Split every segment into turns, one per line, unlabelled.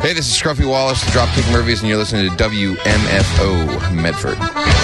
Hey, this is Scruffy Wallace, the Dropkick Murphys, and you're listening to WMFO Medford.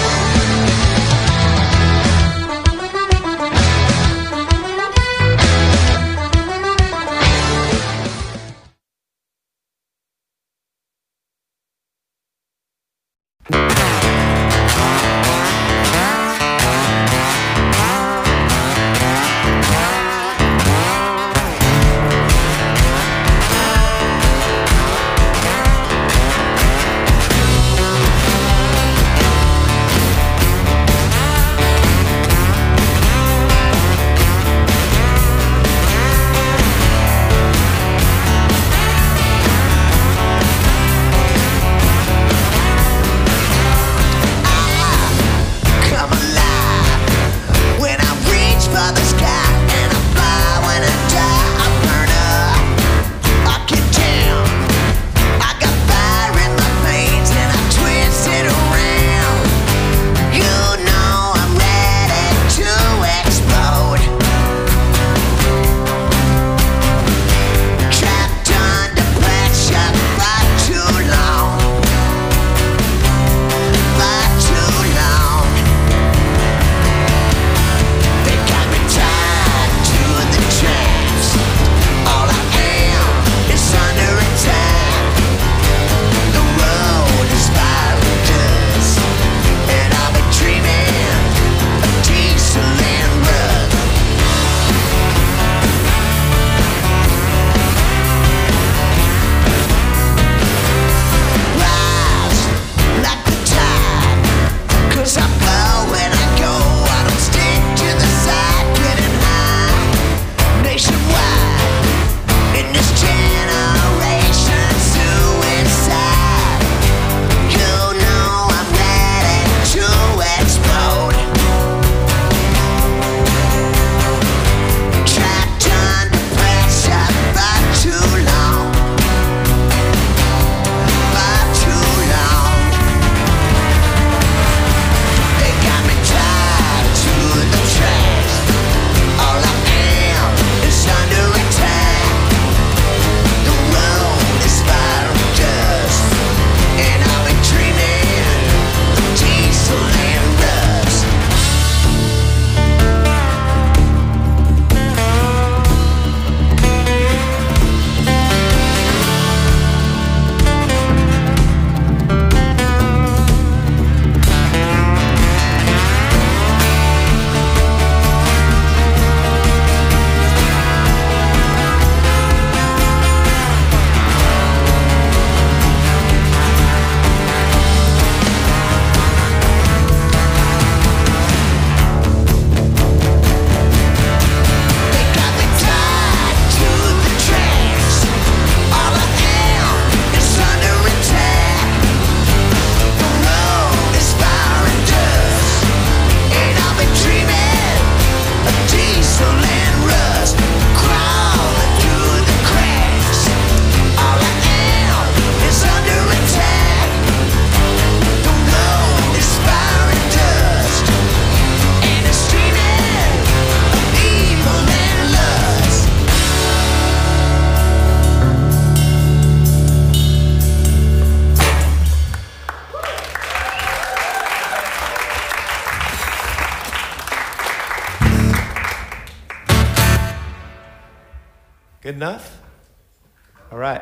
Good enough? All right.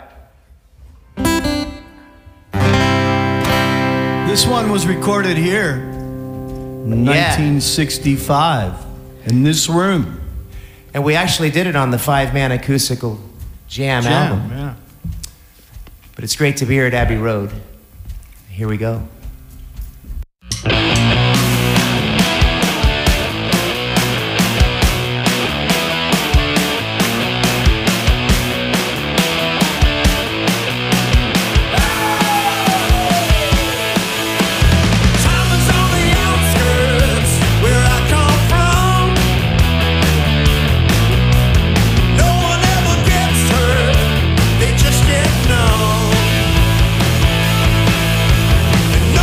This one was recorded here in 1965 in this room.
And we actually did it on the 5-man acoustical jam album.
Yeah.
But it's great to be here at Abbey Road. Here we go.
No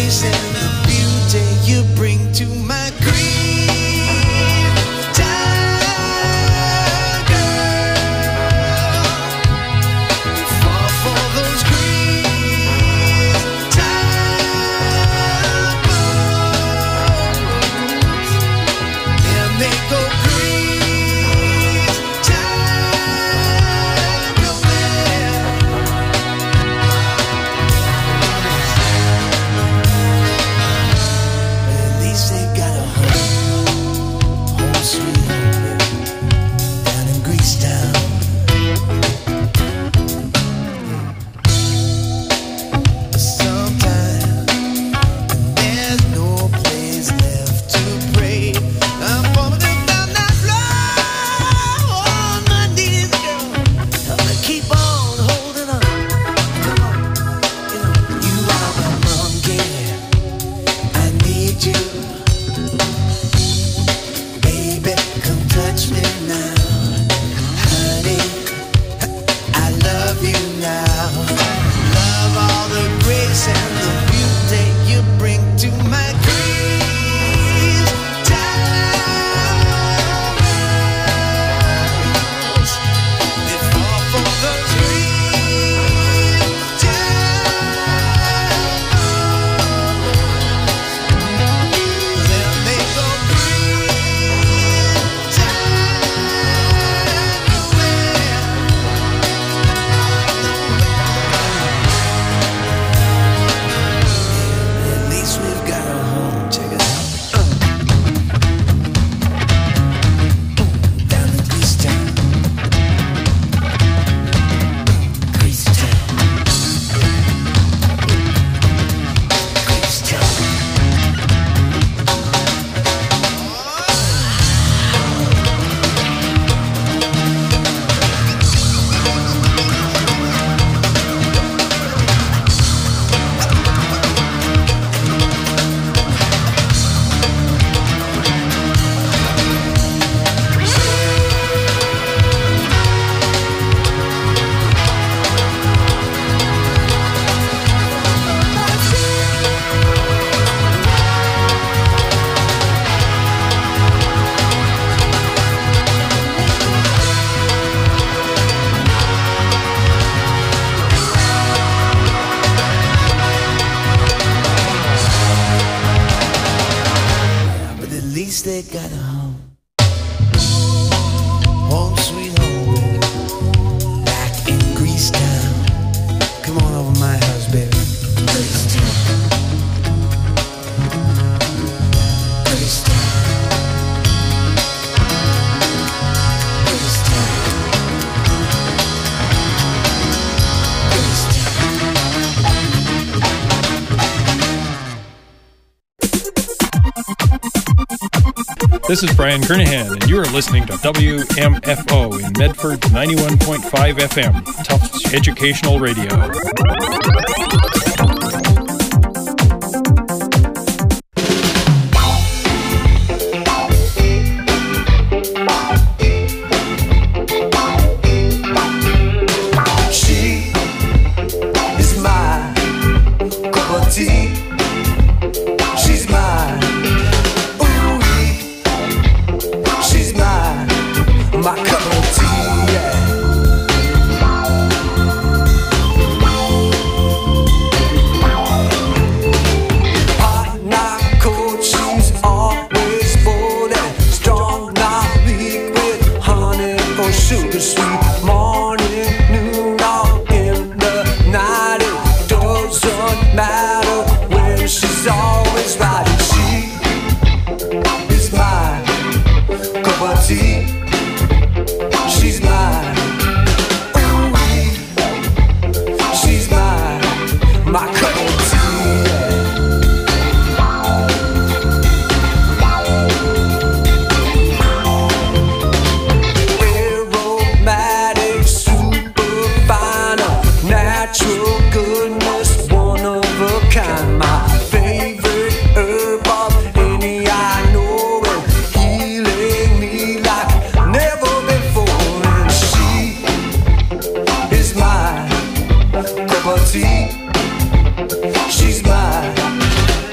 grace and the beauty you bring to my grief. Time, girl, you fall for those grief. Time blows, and they go grief. Time nowhere. At least they got a home sweet home down in Greece town. Sometimes there's no place left to pray. I'm falling down that floor on my knees, girl. I'm gonna keep on holding on. Come on, you are my monkey. I need you, baby. Come touch me now, honey. I love you now. Love all the grace and the beauty you bring to my grief. Times they fall for those grief. Times then they go grief. Time nowhere. At least we've got a home. Check it out. Down in Greece town. Greece town. Greece town. But at least they got a home. Home sweet home, baby. Back in Greece town. Come on over my house, baby. Greece town. Greece town. Greece town. Greece town.
This is Brian Kernahan, and you are listening to WMFO in Medford 91.5 FM, Tufts Educational Radio.
She is my cup of tea. She's mine. Ooh, she's mine. My cup of tea. Yeah. Hot, not cold. She's always bold and strong, not weak, with honey or sugar sweet. Morning, noon, or in the night, it doesn't matter when she's always right. And she is mine, cup of tea. She's mine. Ooh, she's mine, my cup of tea. Aromatic, super fine, natural goodness, one of a kind. My favorite herb of any I know, and healing me like never before. And she is mine, cup of tea. She's mine.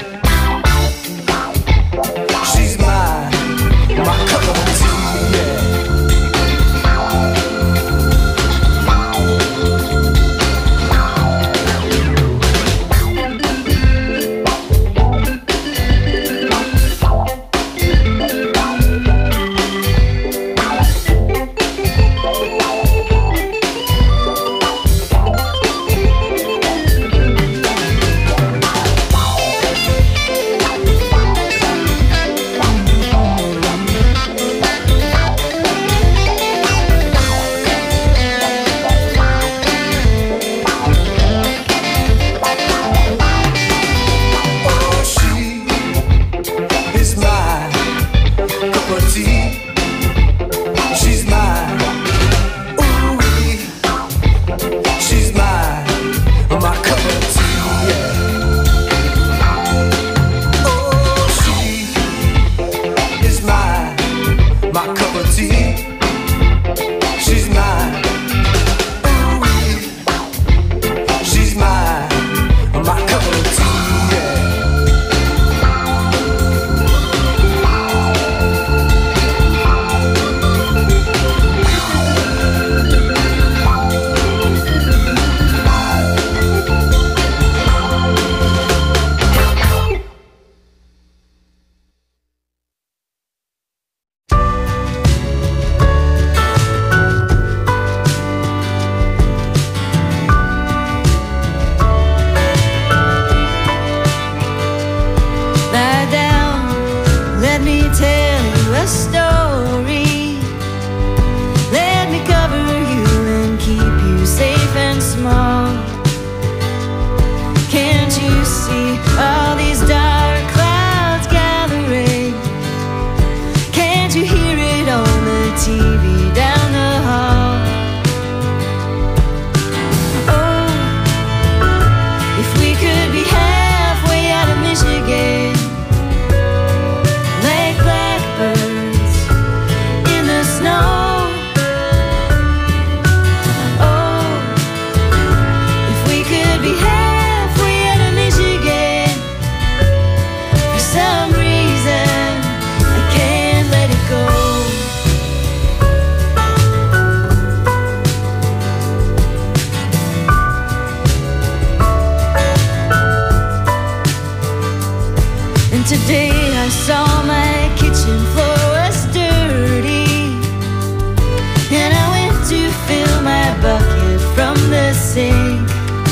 Today I saw my kitchen floor was dirty, and I went to fill my bucket from the sink.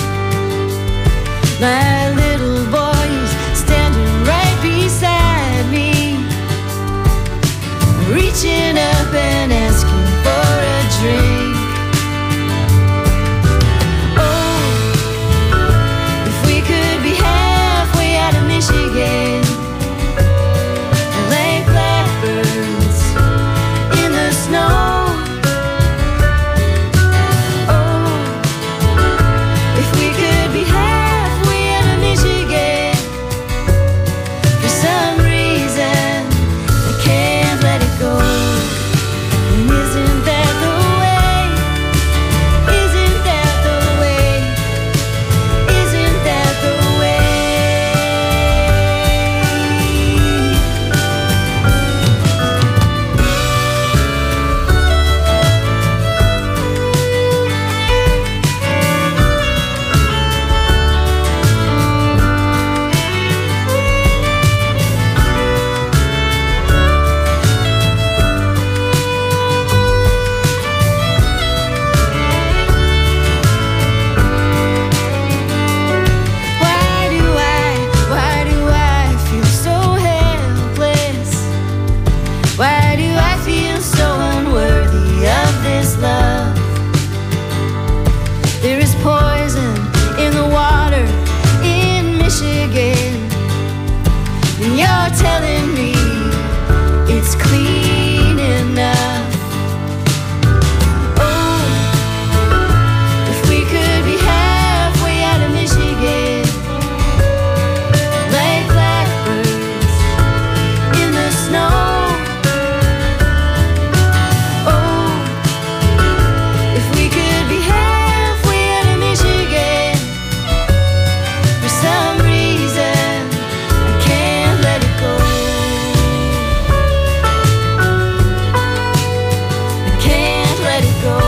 My little boy is standing right beside me, reaching up and asking for a drink. Oh, if we could be halfway out of Michigan and lay blackbirds in the snow. Oh, if we could be halfway out of Michigan, for some reason I can't let it go. And isn't that the way? Isn't that the way? Isn't that the way? Why do I feel so helpless? Why do I feel so unworthy of this love? There is poison in the water in Michigan, and you're telling me it's clean enough. Oh, if we could be halfway out of Michigan, like blackbirds in the snow. Oh, if we could be halfway out of Michigan, for some reason I can't let it go. I can't let it go.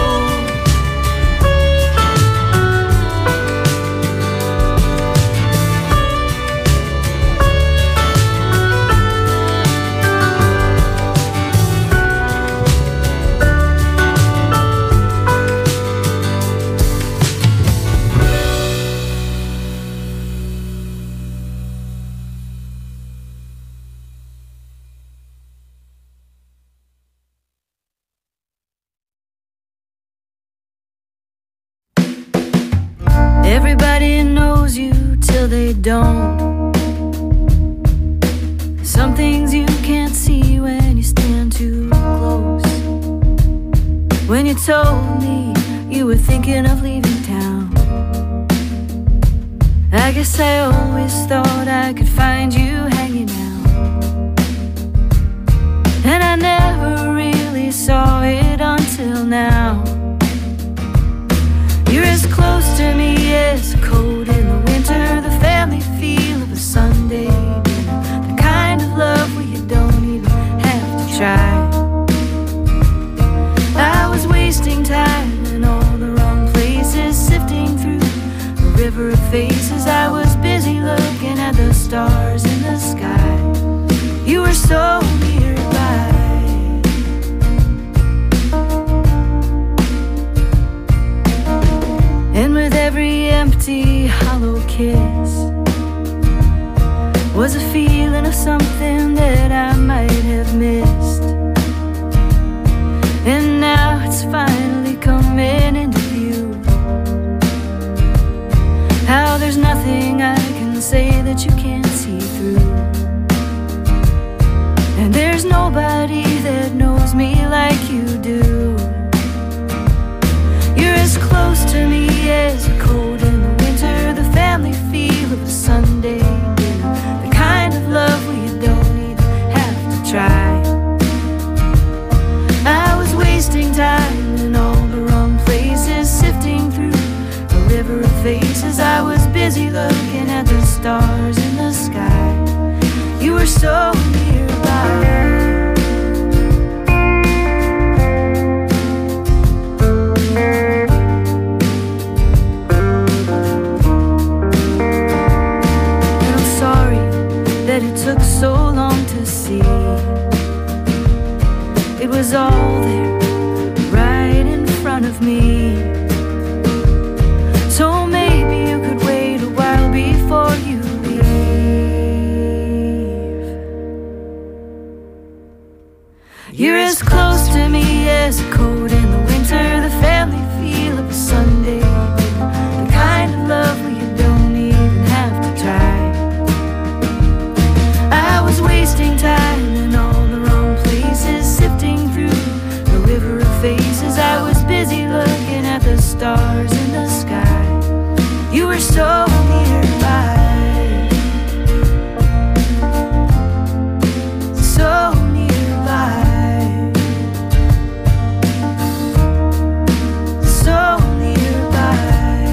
Everybody knows you till they don't. Some things you can't see when you stand too close. When you told me you were thinking of leaving town, I guess I always thought I could find you hanging out, and I never really saw it until now. You're as close to me as cold in the winter, the family feel of a Sunday dinner, the kind of love where you don't even have to try. I was wasting time in all the wrong places, sifting through a river of faces. I was busy looking at the stars in the sky. You were so nearby. And with every empty, hollow kiss was a feeling of something that I might have missed. And now it's finally coming into view, how there's nothing I can say that you can't see through. And there's nobody that knows me like you do. You're as close to me as a cold in the winter, the family feel of a Sunday dinner, the kind of love where you don't even have to try. I was wasting time in all the wrong places, sifting through a river of faces. I was busy looking at the stars in the sky. You were so nearby. That it took so long to see. It was all there, right in front of me. So maybe you could wait a while before you leave. You're as close to me as a coat in the winter, the family feel of a Sunday, the kind of love where you don't even have to try. I was wasting time in all the wrong places, sifting through a river of faces. I was busy looking at the stars in the sky. You were so nearby, so nearby, so nearby.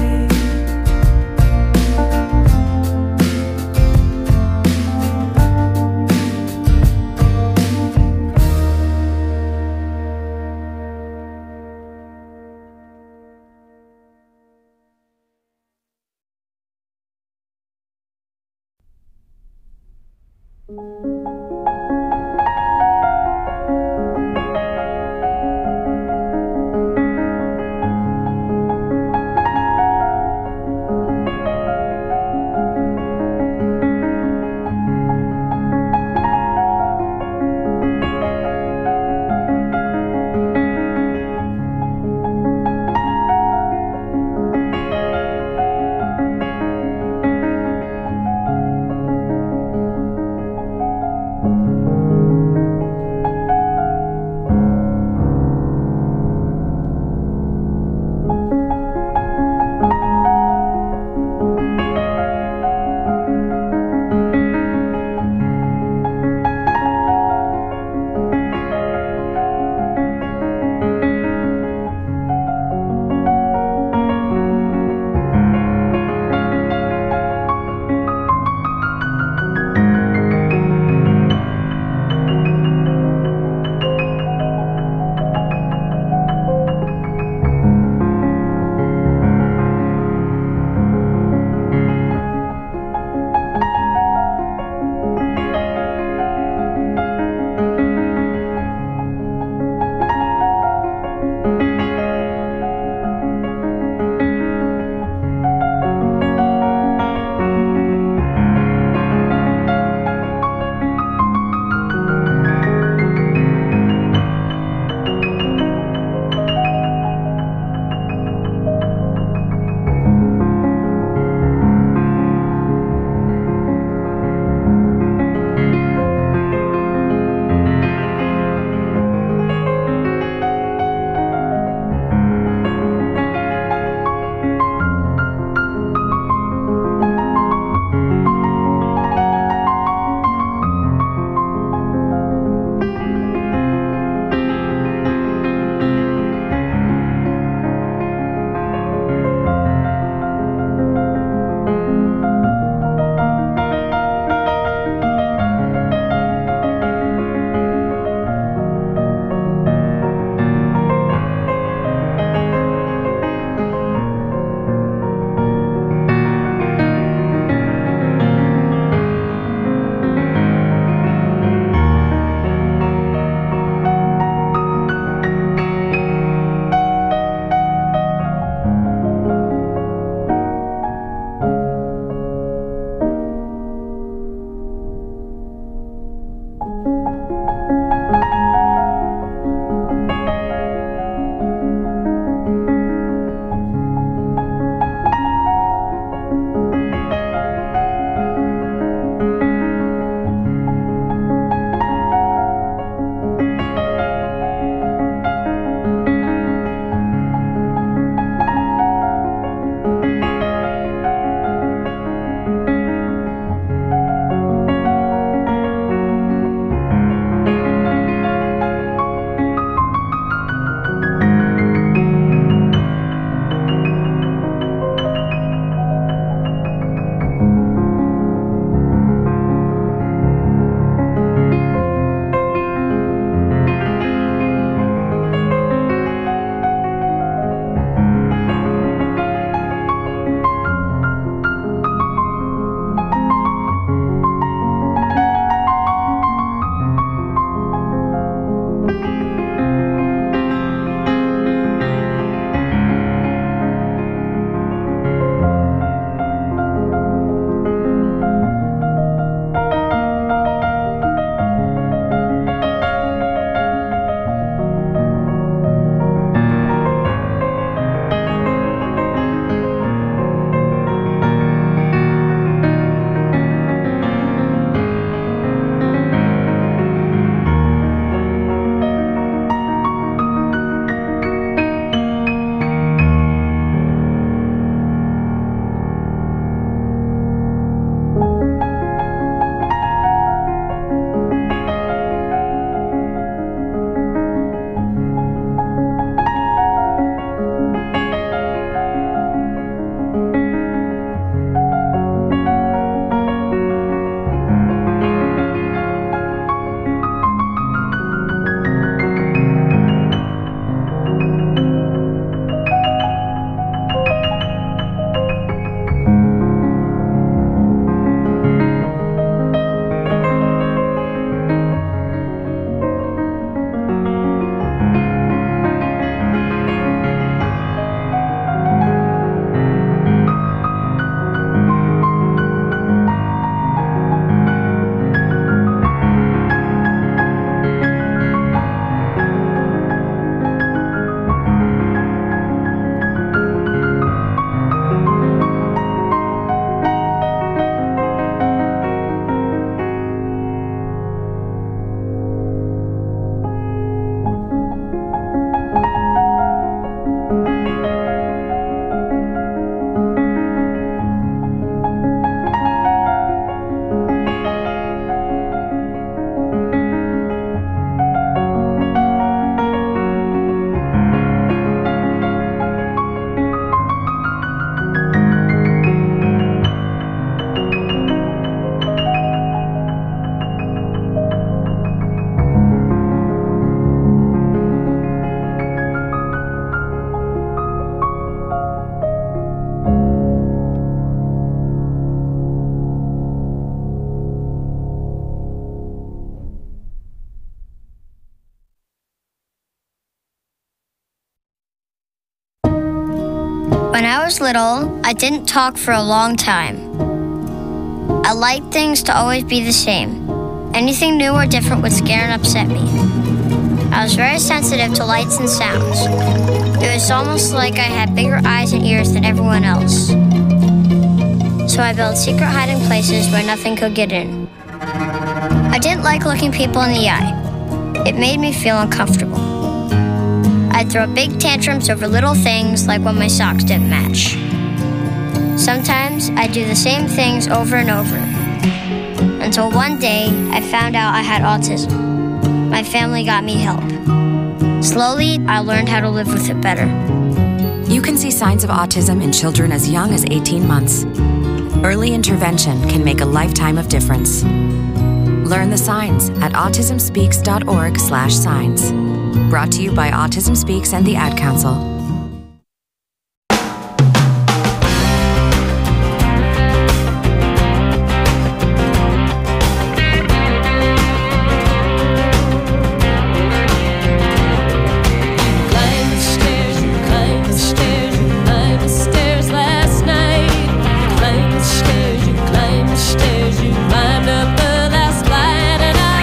I was little, I didn't talk for a long time. I liked things to always be the same. Anything new or different would scare and upset me. I was very sensitive to lights and sounds. It was almost like I had bigger eyes and ears than everyone else. So I built secret hiding places where nothing could get in. I didn't like looking people in the eye. It made me feel uncomfortable. I'd throw big tantrums over little things like when my socks didn't match. Sometimes I'd do the same things over and over. Until one day, I found out I had autism. My family got me help. Slowly, I learned how to live with it better.
You can see signs of autism in children as young as 18 months. Early intervention can make a lifetime of difference. Learn the signs at autismspeaks.org/signs. Brought to you by Autism Speaks and the Ad Council.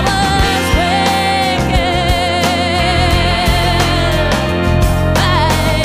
Bye.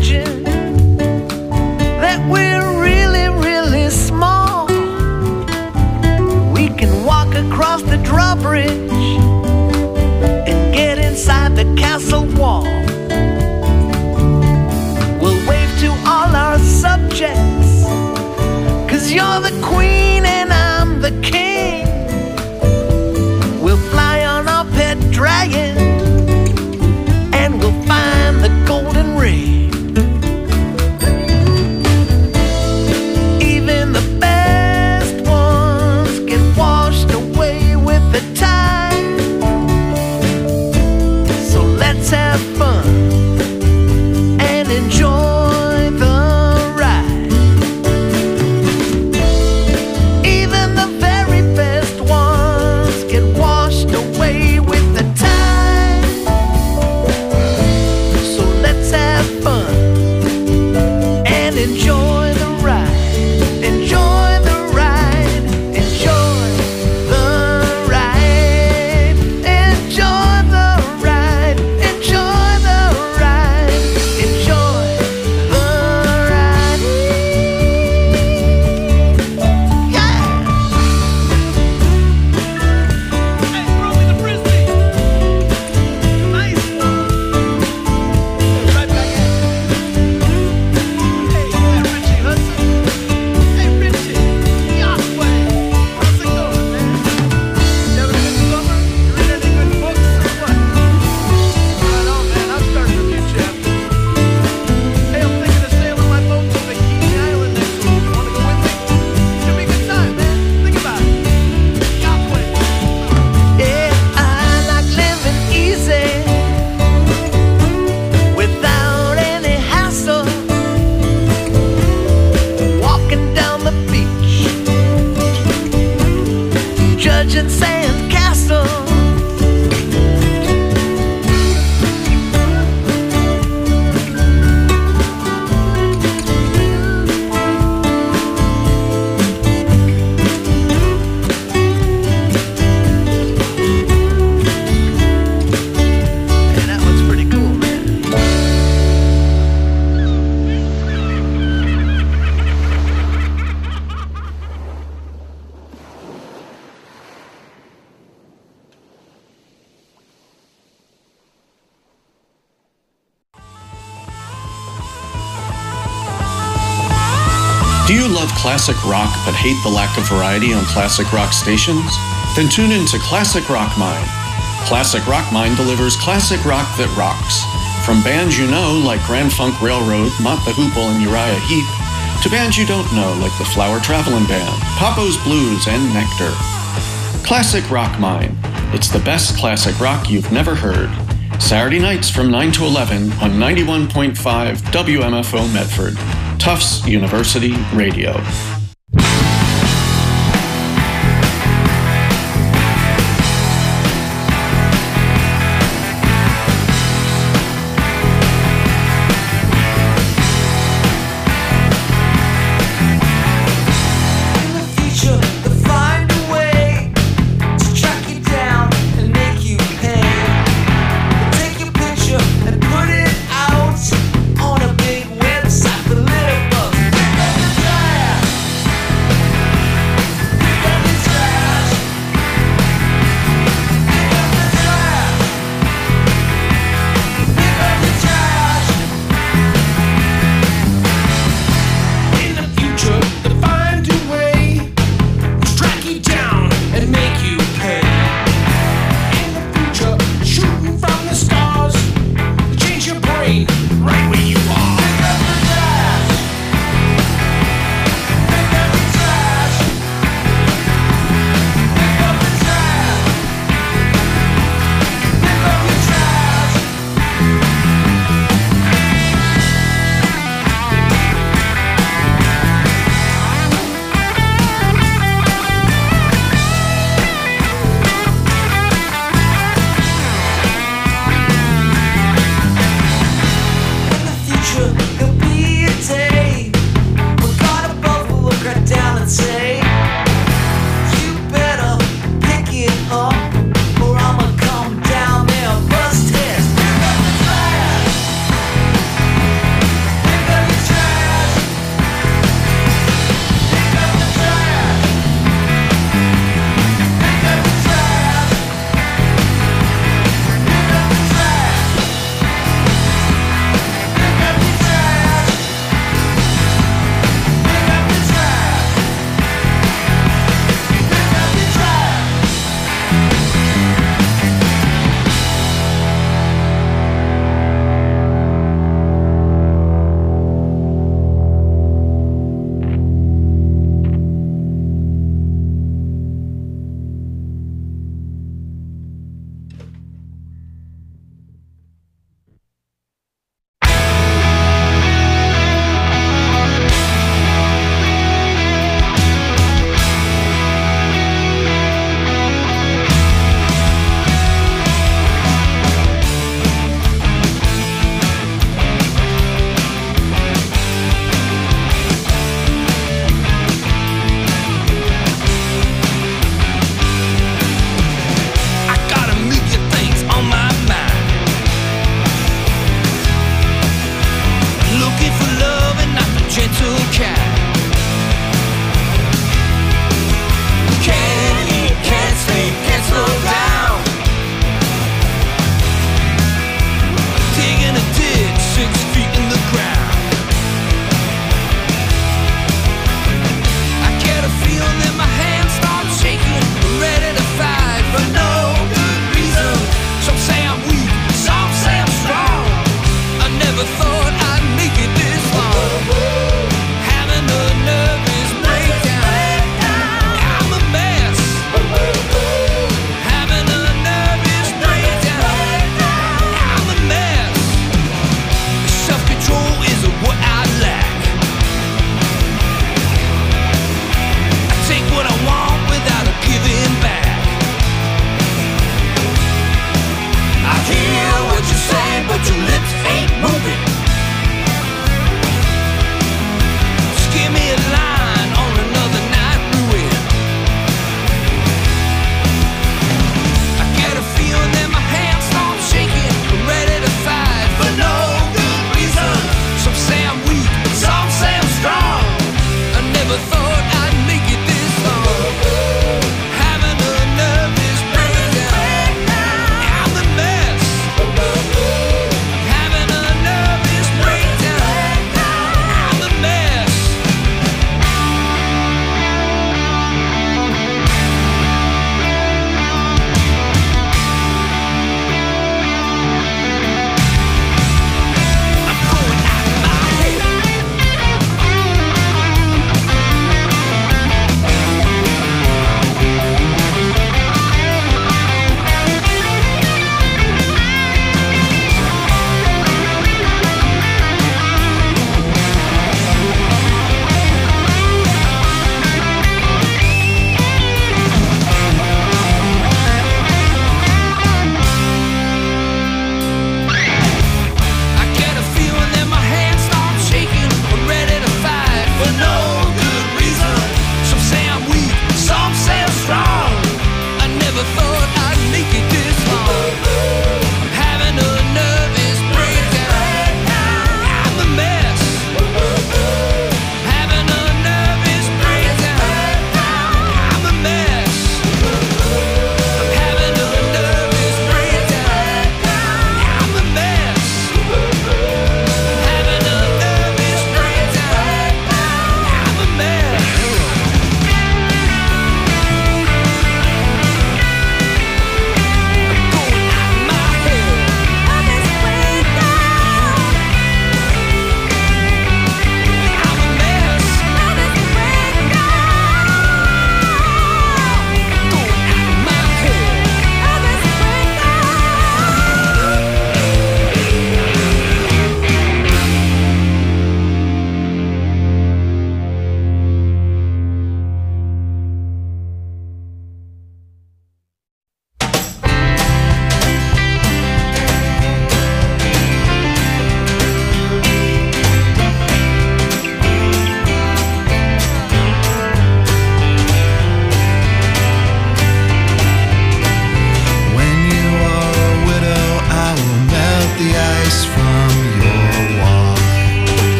imagine that we're really, really small. We can walk across the drawbridge and get inside the castle wall. We'll wave to all our subjects, 'cause you're the queen and I'm the king. We'll fly on our pet dragon and we'll find the golden ring. Even the best ones get washed away with the tide. So let's have fun and enjoy the ride. Even the very best ones get washed away with the tide. So let's have fun and enjoy the ride. Enjoy the ride. Enjoy the ride. Enjoy the ride. Enjoy the ride. Enjoy the ride. Yeah. Hey, throw me the frisbee. Nice one. Right back at you. Hey, Richie Hudson. Hey, Richie. Yahweh. How's it going, man? You having a good summer? You read any good books or what? Right on, man. I'm starting a new chapter. Hey, I'm thinking of sailing my boat to Bikini Island next week. You wanna go with me? Should be a good time, man. Think about it. Yahweh. Yeah, I like living easy without any hassle. Walking down the beach, judging sand castles. And that looks pretty cool, man.
Do you love classic rock but hate the lack of variety on classic rock stations? Then tune in to Classic Rock Mine. Classic Rock Mine delivers classic rock that rocks. From bands you know like Grand Funk Railroad, Mott the Hoople, and Uriah Heep, to bands you don't know like the Flower Traveling Band, Papo's Blues, and Nectar. Classic Rock Mine. It's the best classic rock you've never heard. Saturday nights from 9 to 11 on 91.5 WMFO Medford, Tufts University Radio.
In the future, they'll find a way to track you down and make you pay. They'll take your picture and put it out on a big website for little bucks.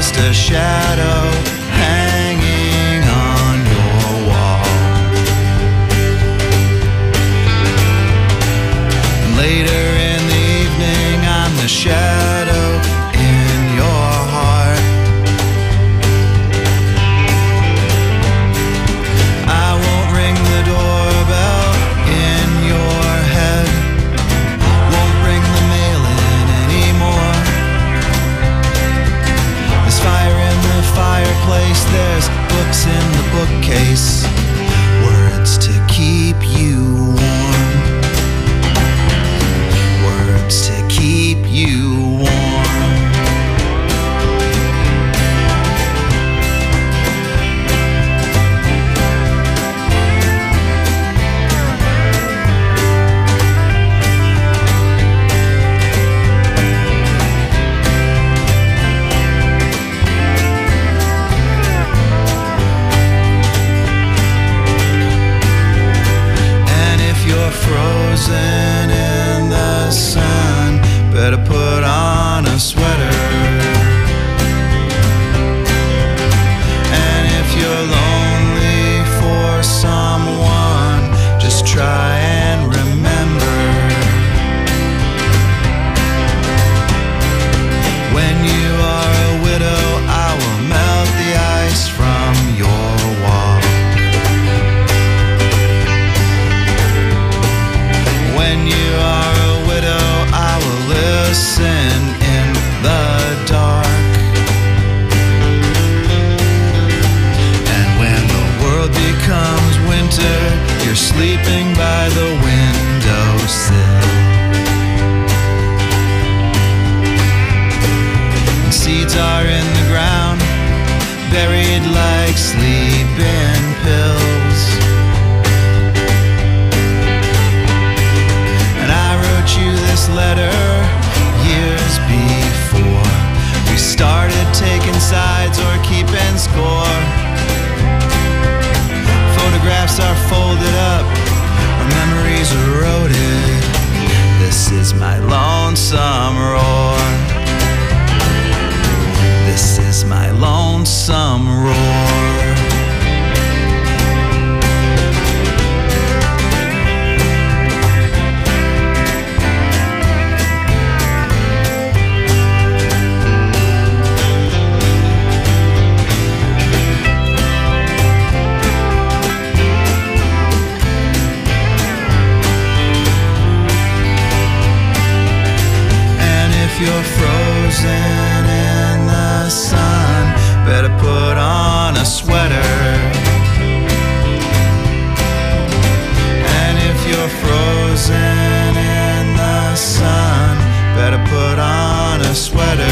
just a shadow hanging on your wall. Later in the evening, I'm the shadow in your heart. I won't ring the doorbell in your head, won't bring the mail in anymore. There's fire in the fireplace, there's books in the bookcase, words to keep you warm, words to keep you warm. Frozen in the sun, better put on a sweater. And if you're lonely for someone, just try and remember, when you are a widow, I will melt the ice from your wall. When you are a widow, I will listen in the dark. And when the world becomes winter, you're sleeping by the windowsill. And seeds are in the ground, buried like sleeping pills. You this letter years before we started taking sides or keeping score. Photographs are folded up, our memories eroded. This is my lonesome roar. This is my lonesome roar. You're frozen in the sun, better put on a sweater. And if you're frozen in the sun, better put on a sweater.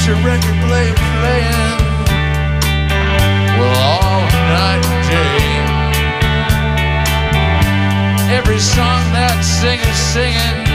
your record player playing, well, all night and day. Every song that singer's singing